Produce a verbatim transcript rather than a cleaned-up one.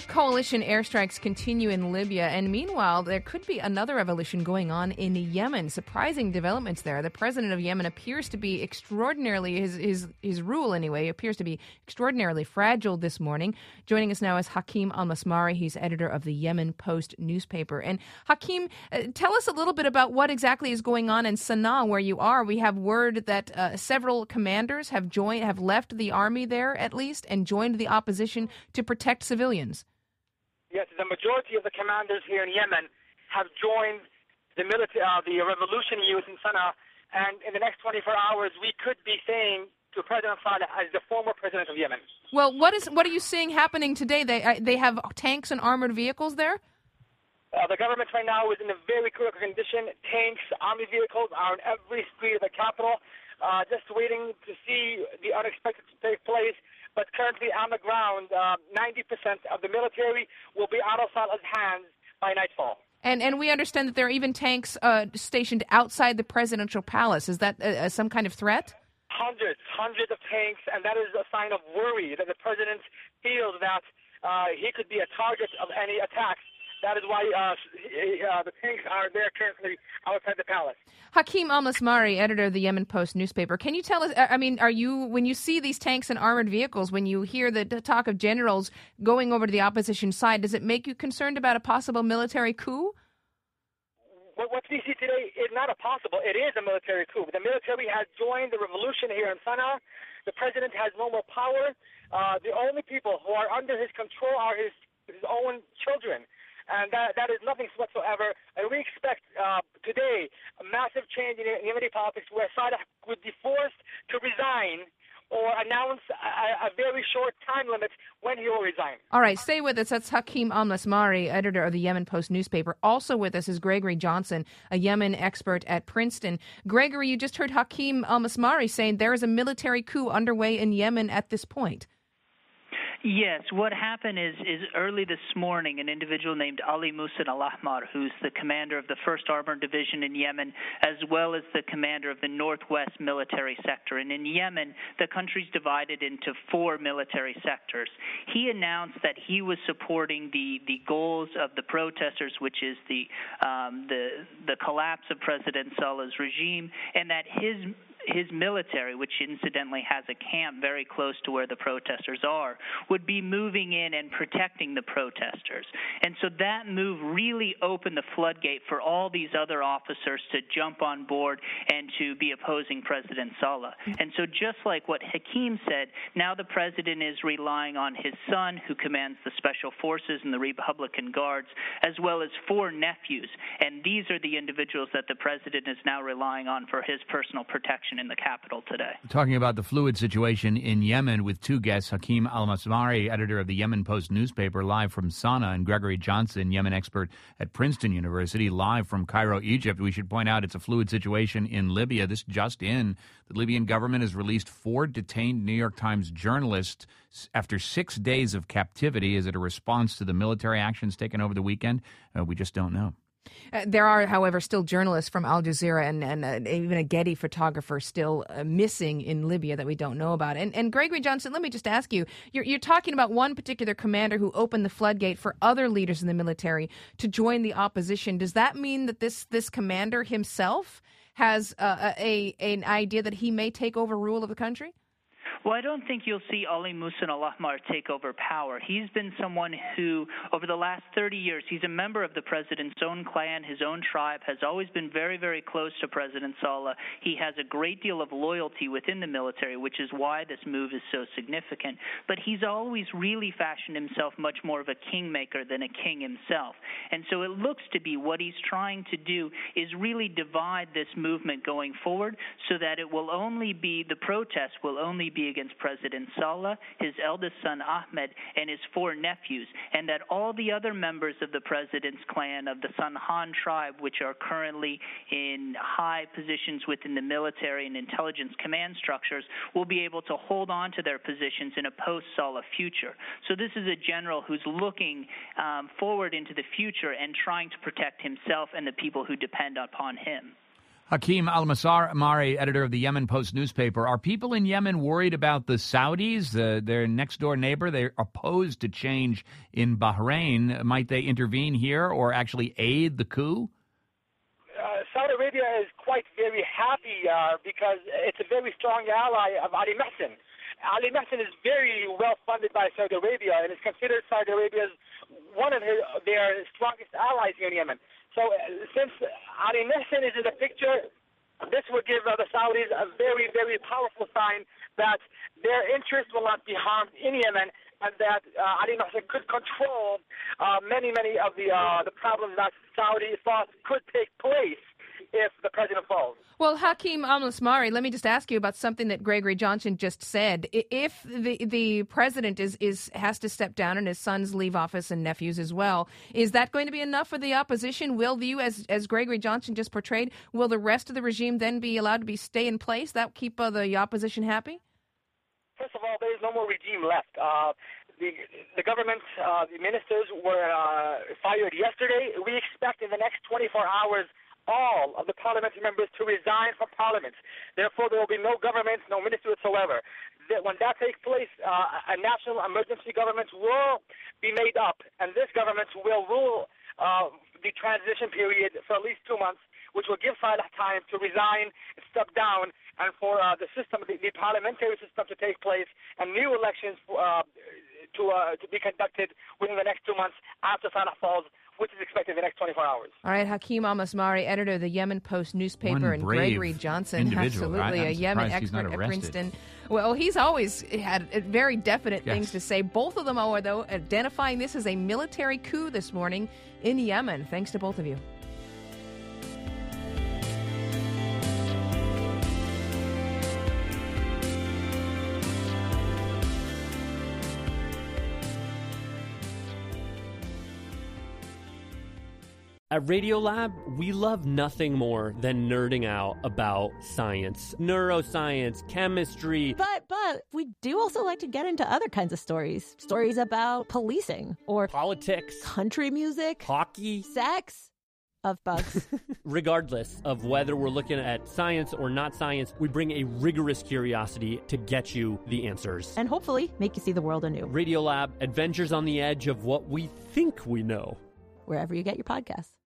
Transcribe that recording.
Coalition airstrikes continue in Libya, and meanwhile, there could be another revolution going on in Yemen. Surprising developments there. The president of Yemen appears to be extraordinarily, his his, his rule anyway, appears to be extraordinarily fragile this morning. Joining us now is Hakeem Al-Masmari. He's editor of the Yemen Post newspaper. And Hakeem, uh, tell us a little bit about what exactly is going on in Sana'a, where you are. We have word that uh, several commanders have joined, have left the army there at least, and joined the opposition to protect civilians. Yes, the majority of the commanders here in Yemen have joined the military, uh, the revolution youth in Sana'a, and in the next twenty-four hours, we could be saying to President Saleh as the former president of Yemen. Well, what is what are you seeing happening today? They uh, they have tanks and armored vehicles there? Uh, the government right now is in a very critical condition. Tanks, army vehicles are on every street of the capital, uh, just waiting to see the unexpected to take place. But currently on the ground, uh, ninety percent of the military will be out of Saleh's hands by nightfall. And and we understand that there are even tanks uh, stationed outside the presidential palace. Is that uh, some kind of threat? Hundreds, hundreds of tanks, and that is a sign of worry that the president feels that uh, he could be a target of any attacks. That is why uh, uh, the tanks are there currently outside the palace. Hakeem Al-Masmari, editor of the Yemen Post newspaper. Can you tell us, I mean, are you, when you see these tanks and armored vehicles, when you hear the talk of generals going over to the opposition side, does it make you concerned about a possible military coup? What, what we see today is not a possible. It is a military coup. The military has joined the revolution here in Sana'a. The president has no more power. Uh, the only people who are under his control are his, his own children. And that, that is nothing whatsoever. And we expect uh, today a massive change in Yemeni politics where Saleh would be forced to resign or announce a, a very short time limit when he will resign. All right, stay with us. That's Hakeem Al-Masmari, editor of the Yemen Post newspaper. Also with us is Gregory Johnson, a Yemen expert at Princeton. Gregory, you just heard Hakeem Al-Masmari saying there is a military coup underway in Yemen at this point. Yes, what happened is is early this morning, an individual named Ali Musa al-Ahmar, who's the commander of the first Armored Division in Yemen, as well as the commander of the Northwest Military Sector. And in Yemen, the country's divided into four military sectors. He announced that he was supporting the, the goals of the protesters, which is the um, the the collapse of President Saleh's regime, and that his his military, which incidentally has a camp very close to where the protesters are, would be moving in and protecting the protesters. And so that move really opened the floodgate for all these other officers to jump on board and to be opposing President Saleh. And so just like what Hakeem said, now the president is relying on his son, who commands the Special Forces and the Republican Guards, as well as four nephews. And these are the individuals that the president is now relying on for his personal protection in the capital today. Talking about the fluid situation in Yemen with two guests, Hakeem Al-Masmari, editor of the Yemen Post newspaper, live from Sana'a, and Gregory Johnson, Yemen expert at Princeton University, live from Cairo, Egypt. We should point out it's a fluid situation in Libya. This just in, the Libyan government has released four detained New York Times journalists after six days of captivity. Is it a response to the military actions taken over the weekend? Uh, we just don't know. Uh, there are, however, still journalists from Al Jazeera and, and uh, even a Getty photographer still uh, missing in Libya that we don't know about. And, and Gregory Johnson, let me just ask you, you're, you're talking about one particular commander who opened the floodgate for other leaders in the military to join the opposition. Does that mean that this, this commander himself has uh, a, an idea that he may take over rule of the country? Well, I don't think you'll see Ali Musa al-Ahmar take over power. He's been someone who, over the last thirty years, he's a member of the president's own clan, his own tribe, has always been very, very close to President Saleh. He has a great deal of loyalty within the military, which is why this move is so significant. But he's always really fashioned himself much more of a kingmaker than a king himself. And so it looks to be what he's trying to do is really divide this movement going forward so that it will only be, the protests will only be against President Saleh, his eldest son Ahmed, and his four nephews, and that all the other members of the president's clan of the Sanhan tribe, which are currently in high positions within the military and intelligence command structures, will be able to hold on to their positions in a post-Saleh future. So this is a general who's looking um, forward into the future and trying to protect himself and the people who depend upon him. Hakeem Al-Masari, editor of the Yemen Post newspaper. Are people in Yemen worried about the Saudis, uh, their next-door neighbor? They're opposed to change in Bahrain. Might they intervene here or actually aid the coup? Uh, Saudi Arabia is quite very happy uh, because it's a very strong ally of Ali Mehsen. Ali Mehsen is very well funded by Saudi Arabia and is considered Saudi Arabia's one of his, their strongest allies here in Yemen. So uh, since Ali Mehsen is in the picture, this would give uh, the Saudis a very, very powerful sign that their interests will not be harmed in Yemen and that uh, Ali Mehsen could control uh, many, many of the uh, the problems that Saudi thought could take place if the president falls. Well, Hakeem Al-Masari, let me just ask you about something that Gregory Johnson just said. If the the president is, is has to step down and his sons leave office and nephews as well, is that going to be enough for the opposition? Will you, as as Gregory Johnson just portrayed, will the rest of the regime then be allowed to be stay in place? That keep uh, the opposition happy? First of all, there is no more regime left. Uh, the the government, uh, the ministers were uh, fired yesterday. We expect in the next twenty-four hours all of the parliamentary members to resign from parliament. Therefore, there will be no government, no ministry whatsoever. When that takes place, uh, a national emergency government will be made up, and this government will rule uh, the transition period for at least two months, which will give Salah time to resign, step down, and for uh, the system, the, the parliamentary system to take place, and new elections uh, to uh, to be conducted within the next two months after Salah falls, which is expected in the next twenty-four hours. All right, Hakeem Al-Masari, editor of the Yemen Post newspaper, One and brave Gregory Johnson, individual, absolutely, right? a Yemen expert at Princeton. Well, he's always had very definite yes. things to say. Both of them are, though, identifying this as a military coup this morning in Yemen. Thanks to both of you. At Radiolab, we love nothing more than nerding out about science, neuroscience, chemistry. But, but, we do also like to get into other kinds of stories. Stories about policing or politics, country music, hockey, sex, of bugs. Regardless of whether we're looking at science or not science, we bring a rigorous curiosity to get you the answers. And hopefully make you see the world anew. Radiolab, adventures on the edge of what we think we know. Wherever you get your podcasts.